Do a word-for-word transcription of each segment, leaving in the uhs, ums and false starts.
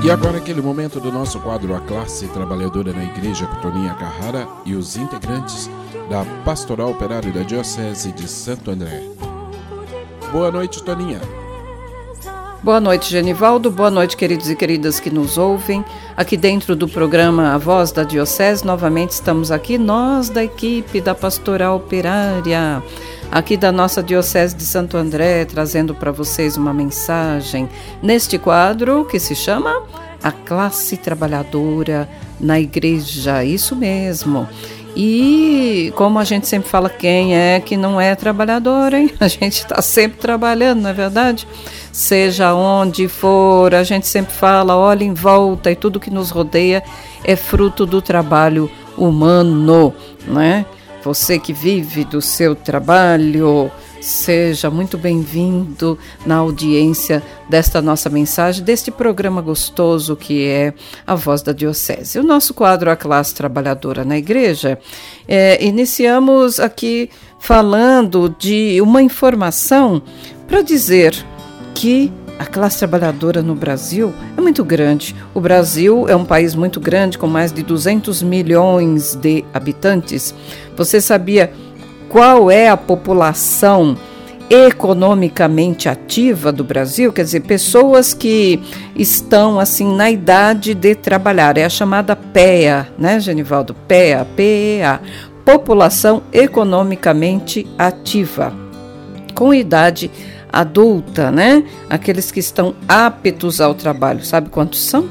E agora aquele momento do nosso quadro A Classe Trabalhadora na Igreja com Toninha Carrara e os integrantes da Pastoral Operária da Diocese de Santo André. Boa noite, Toninha. Boa noite, Genivaldo. Boa noite, queridos e queridas que nos ouvem. Aqui dentro do programa A Voz da Diocese, novamente estamos aqui, nós da equipe da Pastoral Operária, aqui da nossa Diocese de Santo André, trazendo para vocês uma mensagem neste quadro que se chama A Classe Trabalhadora na Igreja. Isso mesmo. E como a gente sempre fala, quem é que não é trabalhador, hein? A gente está sempre trabalhando, não é verdade? Seja onde for, a gente sempre fala, olha em volta e tudo que nos rodeia é fruto do trabalho humano, né? Você que vive do seu trabalho, seja muito bem-vindo na audiência desta nossa mensagem, deste programa gostoso que é A Voz da Diocese. O nosso quadro A Classe Trabalhadora na Igreja, é, iniciamos aqui falando de uma informação para dizer que a classe trabalhadora no Brasil é muito grande. O Brasil é um país muito grande, com mais de duzentos milhões de habitantes. Você sabia qual é a população economicamente ativa do Brasil? Quer dizer, pessoas que estão assim na idade de trabalhar. É a chamada P E A, né, Genivaldo? P E A, P E A. População economicamente ativa, com idade adulta, né? Aqueles que estão aptos ao trabalho. Sabe quantos são?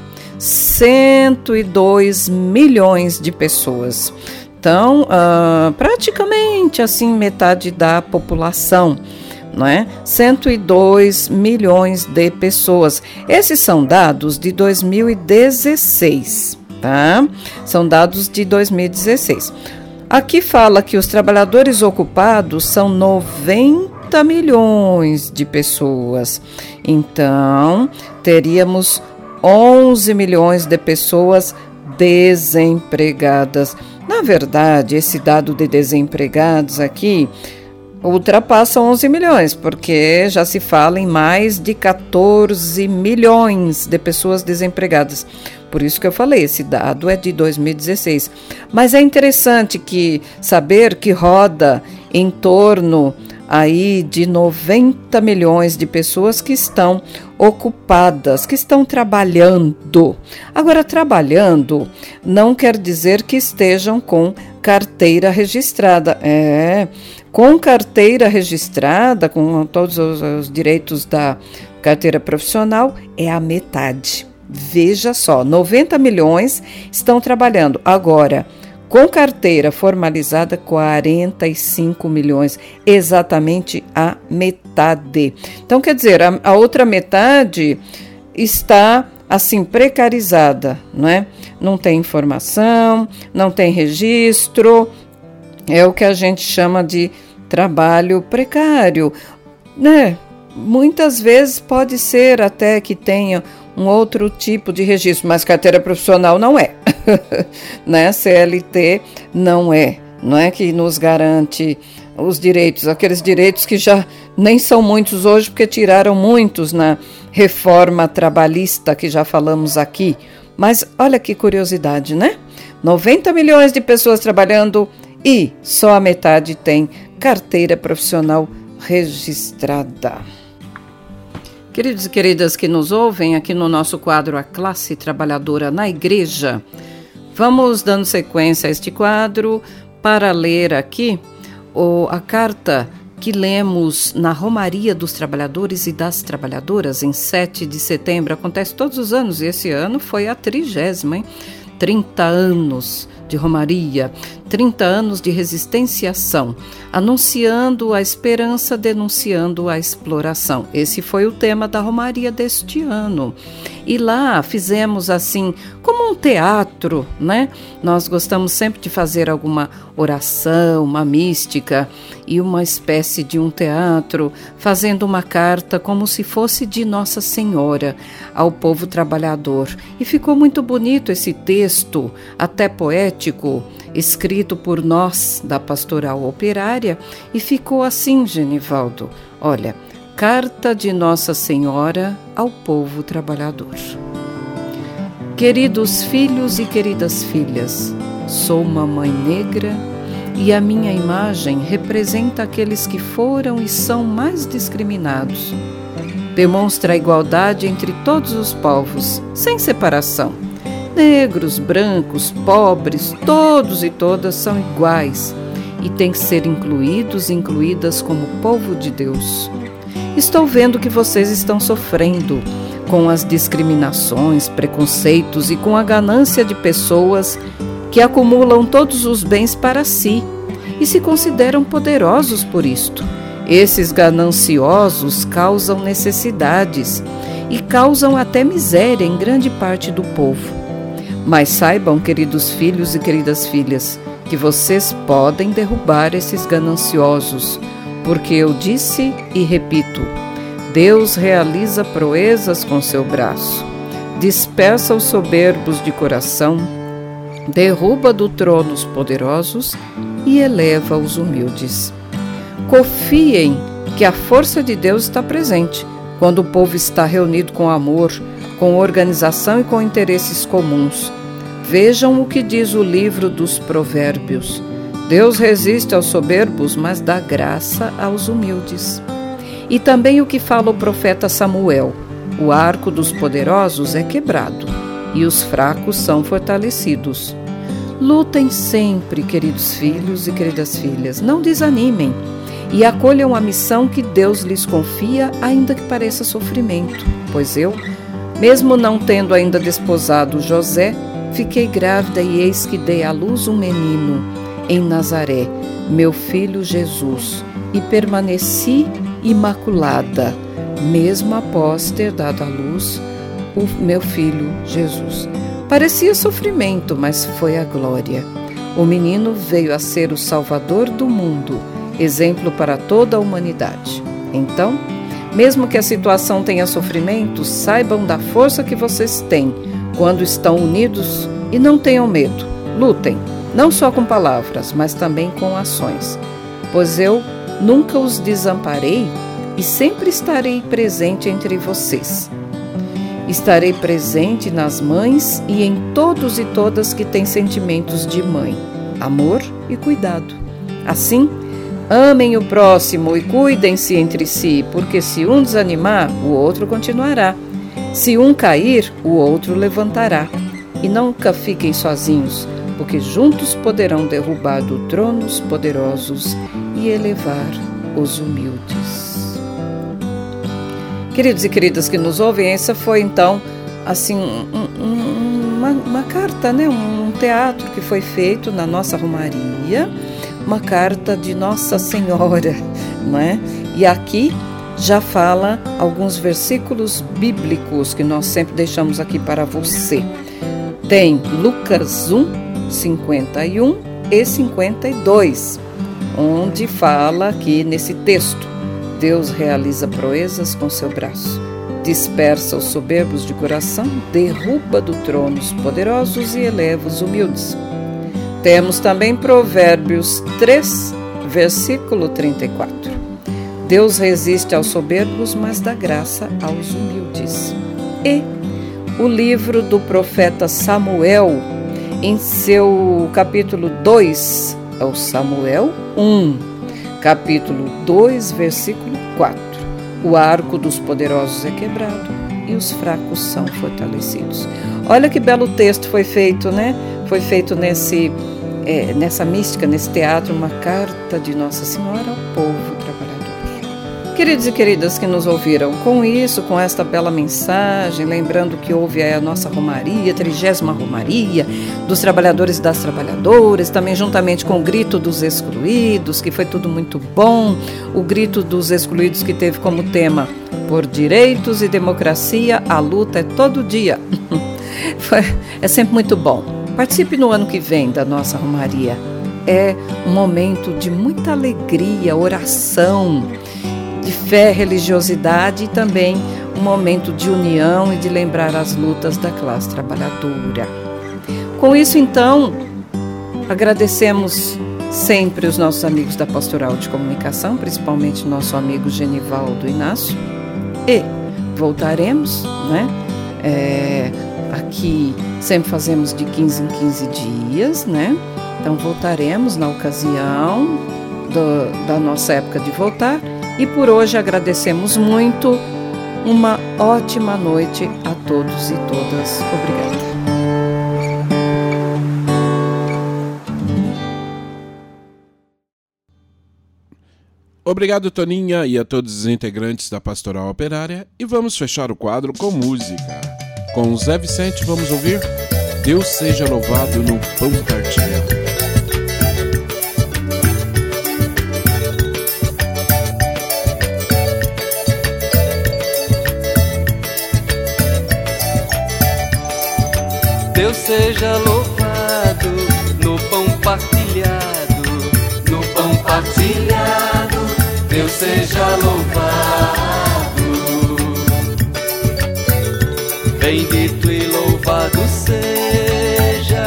cento e dois milhões de pessoas. Então, uh, praticamente assim, metade da população, não é? cento e dois milhões de pessoas. Esses são dados de dois mil e dezesseis, tá? São dados de dois mil e dezesseis. Aqui fala que os trabalhadores ocupados são noventa milhões de pessoas. Então, teríamos onze milhões de pessoas desempregadas. Na verdade, esse dado de desempregados aqui ultrapassa onze milhões, porque já se fala em mais de quatorze milhões de pessoas desempregadas. Por isso que eu falei, esse dado é de dois mil e dezesseis. Mas é interessante que saber que roda em torno aí de noventa milhões de pessoas que estão ocupadas, que estão trabalhando. Agora, trabalhando não quer dizer que estejam com carteira registrada. É, com carteira registrada, com todos os, os direitos da carteira profissional, é a metade. Veja só, noventa milhões estão trabalhando. Agora, com carteira formalizada, quarenta e cinco milhões, exatamente a metade. Então, quer dizer, a, a outra metade está, assim, precarizada, não é? Não tem informação, não tem registro, é o que a gente chama de trabalho precário, né? Muitas vezes pode ser até que tenha um outro tipo de registro, mas carteira profissional não é, né? C L T não é, não é que nos garante os direitos, aqueles direitos que já nem são muitos hoje, porque tiraram muitos na reforma trabalhista que já falamos aqui. Mas olha que curiosidade, né? noventa milhões de pessoas trabalhando e só a metade tem carteira profissional registrada. Queridos e queridas que nos ouvem aqui no nosso quadro A Classe Trabalhadora na Igreja, vamos dando sequência a este quadro para ler aqui o, a carta que lemos na Romaria dos Trabalhadores e das Trabalhadoras em sete de setembro. Acontece todos os anos e esse ano foi a trigésima, hein? trinta anos de Romaria, trinta anos de resistência-ação, anunciando a esperança, denunciando a exploração. Esse foi o tema da Romaria deste ano. E lá fizemos assim, como um teatro, né? Nós gostamos sempre de fazer alguma oração, uma mística e uma espécie de um teatro, fazendo uma carta como se fosse de Nossa Senhora ao povo trabalhador. E ficou muito bonito esse texto, até poético, escrito por nós da Pastoral Operária, e ficou assim, Genivaldo. Olha, Carta de Nossa Senhora ao povo trabalhador. Queridos filhos e queridas filhas, sou uma mãe negra e a minha imagem representa aqueles que foram e são mais discriminados. Demonstra a igualdade entre todos os povos, sem separação. Negros, brancos, pobres, todos e todas são iguais e têm que ser incluídos e incluídas como povo de Deus. Estou vendo que vocês estão sofrendo com as discriminações, preconceitos e com a ganância de pessoas que acumulam todos os bens para si e se consideram poderosos por isto. Esses gananciosos causam necessidades e causam até miséria em grande parte do povo. Mas saibam, queridos filhos e queridas filhas, que vocês podem derrubar esses gananciosos, porque eu disse e repito, Deus realiza proezas com seu braço, dispersa os soberbos de coração, derruba do trono os poderosos e eleva os humildes. Confiem que a força de Deus está presente quando o povo está reunido com amor, com organização e com interesses comuns. Vejam o que diz o livro dos Provérbios. Deus resiste aos soberbos, mas dá graça aos humildes. E também o que fala o profeta Samuel. O arco dos poderosos é quebrado e os fracos são fortalecidos. Lutem sempre, queridos filhos e queridas filhas, não desanimem e acolham a missão que Deus lhes confia, ainda que pareça sofrimento. Pois eu, mesmo não tendo ainda desposado José, fiquei grávida e eis que dei à luz um menino em Nazaré, meu filho Jesus, e permaneci imaculada, mesmo após ter dado à luz o meu filho Jesus. Parecia sofrimento, mas foi a glória. O menino veio a ser o Salvador do mundo, exemplo para toda a humanidade. Então, mesmo que a situação tenha sofrimento, saibam da força que vocês têm quando estão unidos e não tenham medo. Lutem, não só com palavras, mas também com ações, pois eu nunca os desamparei e sempre estarei presente entre vocês. Estarei presente nas mães e em todos e todas que têm sentimentos de mãe, amor e cuidado. Assim, amem o próximo e cuidem-se entre si, porque se um desanimar, o outro continuará. Se um cair, o outro levantará. E nunca fiquem sozinhos, porque juntos poderão derrubar do trono os poderosos e elevar os humildes. Queridos e queridas que nos ouvem, essa foi então assim um, um, uma, uma carta, né? um teatro que foi feito na nossa romaria, uma carta de Nossa Senhora, né? E aqui já fala alguns versículos bíblicos que nós sempre deixamos aqui para você. Tem Lucas um, cinquenta e um e cinquenta e dois, onde fala aqui nesse texto, Deus realiza proezas com seu braço, dispersa os soberbos de coração, derruba do trono os poderosos e eleva os humildes. Temos também Provérbios três, versículo trinta e quatro. Deus resiste aos soberbos, mas dá graça aos humildes. E o livro do profeta Samuel, em seu capítulo dois, é o Samuel um, capítulo dois, versículo quatro. O arco dos poderosos é quebrado e os fracos são fortalecidos. Olha que belo texto foi feito, né? Foi feito nesse, é, nessa mística, nesse teatro, uma carta de Nossa Senhora ao povo trabalhador. Queridos e queridas que nos ouviram, com isso, com esta bela mensagem, lembrando que houve a nossa romaria, trigésima romaria, dos trabalhadores e das trabalhadoras, também juntamente com o grito dos excluídos, que foi tudo muito bom, o grito dos excluídos que teve como tema, por direitos e democracia, a luta é todo dia. Foi, é sempre muito bom. Participe no ano que vem da nossa romaria. É um momento de muita alegria, oração, de fé, religiosidade e também um momento de união e de lembrar as lutas da classe trabalhadora. Com isso, então, agradecemos sempre os nossos amigos da Pastoral de Comunicação, principalmente nosso amigo Genivaldo Inácio, e voltaremos, né, é, aqui sempre fazemos de quinze em quinze dias, né? Então voltaremos na ocasião do, da nossa época de voltar. E por hoje agradecemos muito. Uma ótima noite a todos e todas. Obrigada. Obrigado, Toninha, e a todos os integrantes da Pastoral Operária. E vamos fechar o quadro com música. Com o Zé Vicente vamos ouvir Deus Seja Louvado no Pão Partilhado. Deus seja louvado no pão partilhado, no pão partilhado, Deus seja louvado. Bendito e louvado seja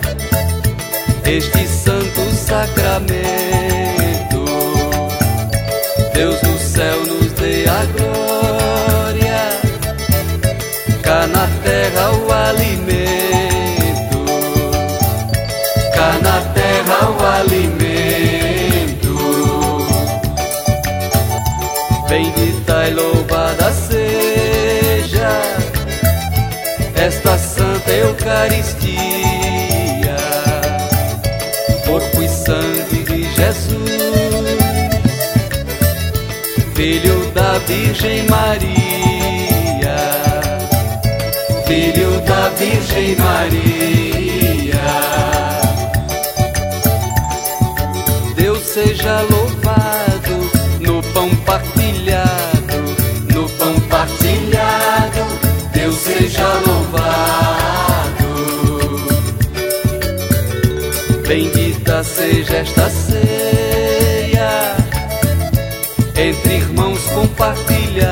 este santo sacramento. Deus no céu nos dê a glória, cá na terra o alimento. Cá na terra o alimento. Bendita e louvada seja esta Santa Eucaristia, corpo e sangue de Jesus, Filho da Virgem Maria, Filho da Virgem Maria. Deus seja louvado no pão partilhado, no pão partilhado, Deus seja louvado. Bendita seja esta ceia, entre irmãos compartilhada,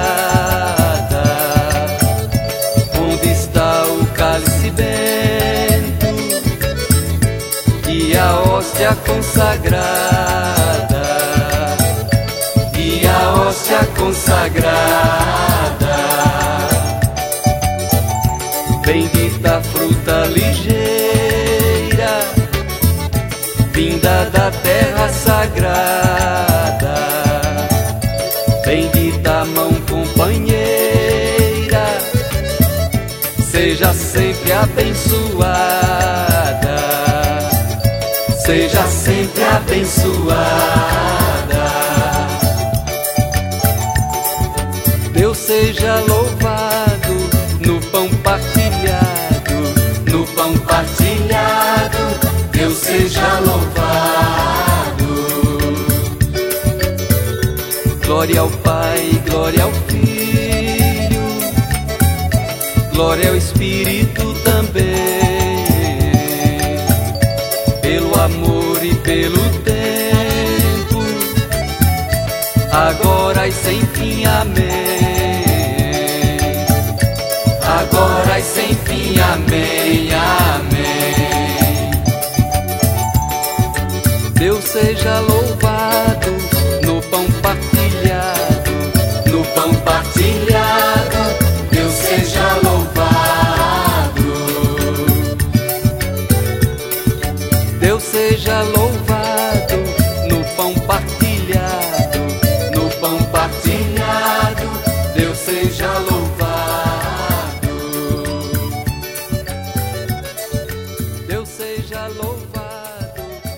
onde está o cálice bento e a hóstia consagrada, e a hóstia consagrada. Bendita fruta ligeira, vinda da terra sagrada. Bendita mão companheira, seja sempre abençoada, seja sempre abençoada. Deus seja louvado no pão partilhado, no pão partilhado, Deus seja louvado. Glória ao Pai, glória ao Filho, glória ao Espírito também, pelo amor e pelo tempo, agora e sem fim, amém. Agora e sem fim, amém, amém. Deus seja louvado no pão partilhado, no pão partilhado, Deus seja louvado. Deus seja louvado no pão partilhado, no pão partilhado, Deus seja louvado. Deus seja louvado.